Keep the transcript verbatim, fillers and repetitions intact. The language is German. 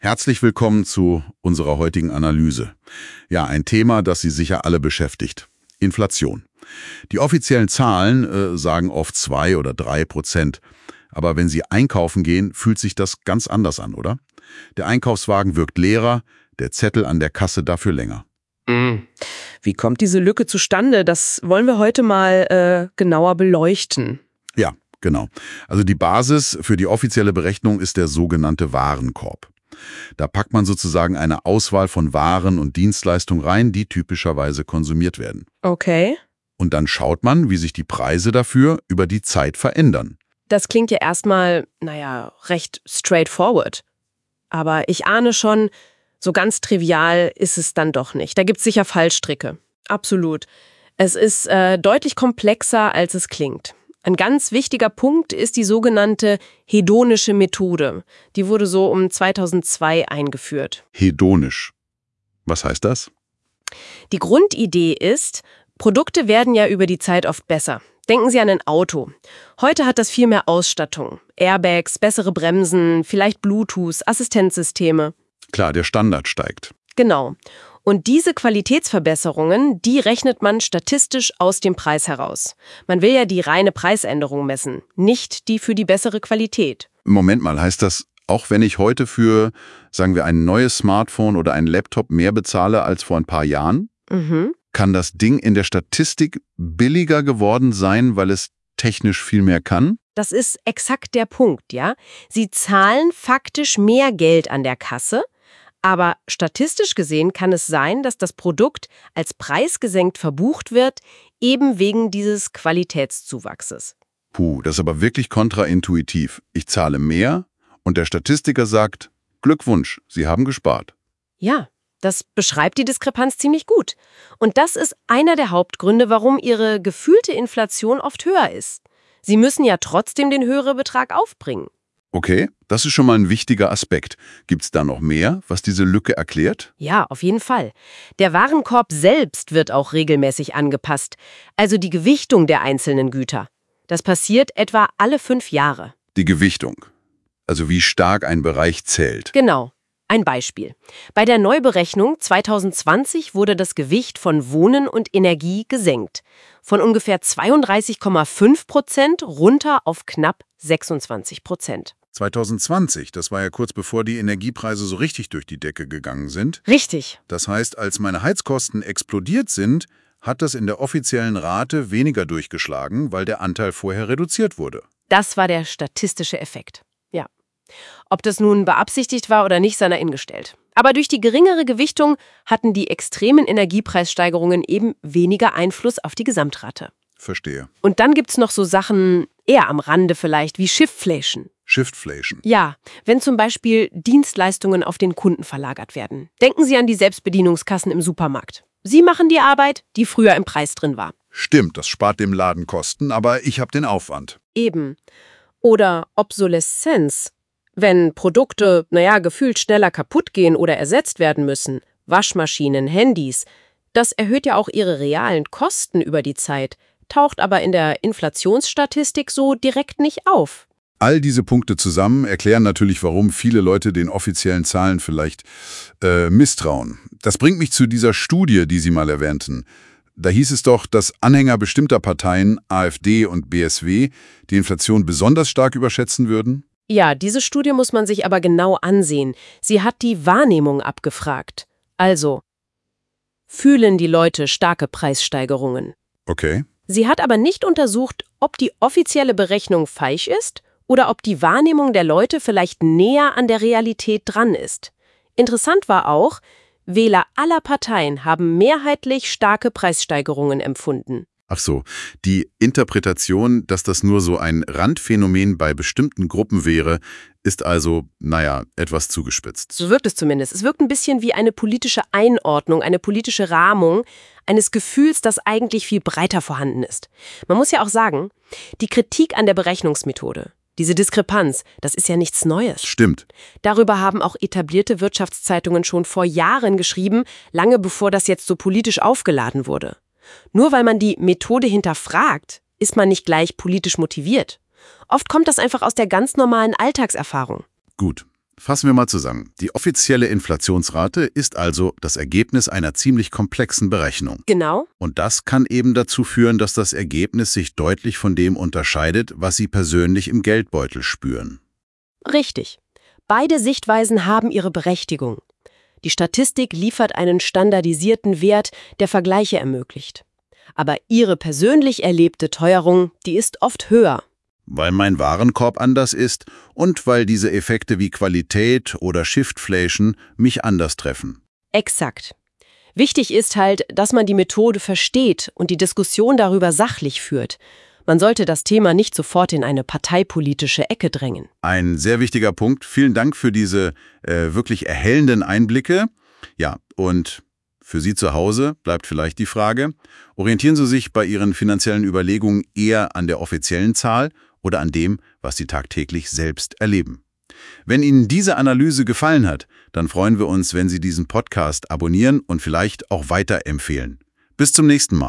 Herzlich willkommen zu unserer heutigen Analyse. Ja, ein Thema, das Sie sicher alle beschäftigt. Inflation. Die offiziellen Zahlen äh, sagen oft zwei oder drei Prozent. Aber wenn Sie einkaufen gehen, fühlt sich das ganz anders an, oder? Der Einkaufswagen wirkt leerer, der Zettel an der Kasse dafür länger. Mm. Wie kommt diese Lücke zustande? Das wollen wir heute mal äh, genauer beleuchten. Ja, genau. Also die Basis für die offizielle Berechnung ist der sogenannte Warenkorb. Da packt man sozusagen eine Auswahl von Waren und Dienstleistungen rein, die typischerweise konsumiert werden. Okay. Und dann schaut man, wie sich die Preise dafür über die Zeit verändern. Das klingt ja erstmal, naja, recht straightforward. Aber ich ahne schon, so ganz trivial ist es dann doch nicht. Da gibt es sicher Fallstricke. Absolut. Es ist äh, deutlich komplexer, als es klingt. Ein ganz wichtiger Punkt ist die sogenannte hedonische Methode. Die wurde so um zweitausendzwei eingeführt. Hedonisch. Was heißt das? Die Grundidee ist, Produkte werden ja über die Zeit oft besser. Denken Sie an ein Auto. Heute hat das viel mehr Ausstattung. Airbags, bessere Bremsen, vielleicht Bluetooth, Assistenzsysteme. Klar, der Standard steigt. Genau. Und diese Qualitätsverbesserungen, die rechnet man statistisch aus dem Preis heraus. Man will ja die reine Preisänderung messen, nicht die für die bessere Qualität. Moment mal, heißt das, auch wenn ich heute für, sagen wir, ein neues Smartphone oder einen Laptop mehr bezahle als vor ein paar Jahren, Mhm. kann das Ding in der Statistik billiger geworden sein, weil es technisch viel mehr kann? Das ist exakt der Punkt, ja? Sie zahlen faktisch mehr Geld an der Kasse, aber statistisch gesehen kann es sein, dass das Produkt als preisgesenkt verbucht wird, eben wegen dieses Qualitätszuwachses. Puh, das ist aber wirklich kontraintuitiv. Ich zahle mehr und der Statistiker sagt, Glückwunsch, Sie haben gespart. Ja, das beschreibt die Diskrepanz ziemlich gut. Und das ist einer der Hauptgründe, warum Ihre gefühlte Inflation oft höher ist. Sie müssen ja trotzdem den höheren Betrag aufbringen. Okay, das ist schon mal ein wichtiger Aspekt. Gibt es da noch mehr, was diese Lücke erklärt? Ja, auf jeden Fall. Der Warenkorb selbst wird auch regelmäßig angepasst, also die Gewichtung der einzelnen Güter. Das passiert etwa alle fünf Jahre. Die Gewichtung. Also wie stark ein Bereich zählt. Genau. Ein Beispiel. Bei der Neuberechnung zweitausendzwanzig wurde das Gewicht von Wohnen und Energie gesenkt. Von ungefähr zweiunddreißig Komma fünf Prozent runter auf knapp sechsundzwanzig Prozent. zweitausendzwanzig, das war ja kurz bevor die Energiepreise so richtig durch die Decke gegangen sind. Richtig. Das heißt, als meine Heizkosten explodiert sind, hat das in der offiziellen Rate weniger durchgeschlagen, weil der Anteil vorher reduziert wurde. Das war der statistische Effekt. Ja. Ob das nun beabsichtigt war oder nicht, sei dahingestellt. Aber durch die geringere Gewichtung hatten die extremen Energiepreissteigerungen eben weniger Einfluss auf die Gesamtrate. Verstehe. Und dann gibt's noch so Sachen eher am Rande vielleicht, wie Shiftflation. Shiftflation. Ja, wenn zum Beispiel Dienstleistungen auf den Kunden verlagert werden. Denken Sie an die Selbstbedienungskassen im Supermarkt. Sie machen die Arbeit, die früher im Preis drin war. Stimmt, das spart dem Laden Kosten, aber ich habe den Aufwand. Eben. Oder Obsoleszenz. Wenn Produkte, naja, gefühlt schneller kaputt gehen oder ersetzt werden müssen, Waschmaschinen, Handys, das erhöht ja auch ihre realen Kosten über die Zeit, taucht aber in der Inflationsstatistik so direkt nicht auf. All diese Punkte zusammen erklären natürlich, warum viele Leute den offiziellen Zahlen vielleicht äh, misstrauen. Das bringt mich zu dieser Studie, die Sie mal erwähnten. Da hieß es doch, dass Anhänger bestimmter Parteien, AfD und B S W, die Inflation besonders stark überschätzen würden. Ja, diese Studie muss man sich aber genau ansehen. Sie hat die Wahrnehmung abgefragt. Also, fühlen die Leute starke Preissteigerungen? Okay. Sie hat aber nicht untersucht, ob die offizielle Berechnung falsch ist oder ob die Wahrnehmung der Leute vielleicht näher an der Realität dran ist. Interessant war auch, Wähler aller Parteien haben mehrheitlich starke Preissteigerungen empfunden. Ach so, die Interpretation, dass das nur so ein Randphänomen bei bestimmten Gruppen wäre, ist also, naja, etwas zugespitzt. So wirkt es zumindest. Es wirkt ein bisschen wie eine politische Einordnung, eine politische Rahmung eines Gefühls, das eigentlich viel breiter vorhanden ist. Man muss ja auch sagen, die Kritik an der Berechnungsmethode, diese Diskrepanz, das ist ja nichts Neues. Stimmt. Darüber haben auch etablierte Wirtschaftszeitungen schon vor Jahren geschrieben, lange bevor das jetzt so politisch aufgeladen wurde. Nur weil man die Methode hinterfragt, ist man nicht gleich politisch motiviert. Oft kommt das einfach aus der ganz normalen Alltagserfahrung. Gut, Fassen wir mal zusammen. Die offizielle Inflationsrate ist also das Ergebnis einer ziemlich komplexen Berechnung. Genau. Und das kann eben dazu führen, dass das Ergebnis sich deutlich von dem unterscheidet, was Sie persönlich im Geldbeutel spüren. Richtig. Beide Sichtweisen haben ihre Berechtigung. Die Statistik liefert einen standardisierten Wert, der Vergleiche ermöglicht. Aber Ihre persönlich erlebte Teuerung, die ist oft höher. Weil mein Warenkorb anders ist und weil diese Effekte wie Qualität oder Shiftflation mich anders treffen. Exakt. Wichtig ist halt, dass man die Methode versteht und die Diskussion darüber sachlich führt. Man sollte das Thema nicht sofort in eine parteipolitische Ecke drängen. Ein sehr wichtiger Punkt. Vielen Dank für diese äh, wirklich erhellenden Einblicke. Ja, und für Sie zu Hause bleibt vielleicht die Frage, orientieren Sie sich bei Ihren finanziellen Überlegungen eher an der offiziellen Zahl oder an dem, was Sie tagtäglich selbst erleben? Wenn Ihnen diese Analyse gefallen hat, dann freuen wir uns, wenn Sie diesen Podcast abonnieren und vielleicht auch weiterempfehlen. Bis zum nächsten Mal.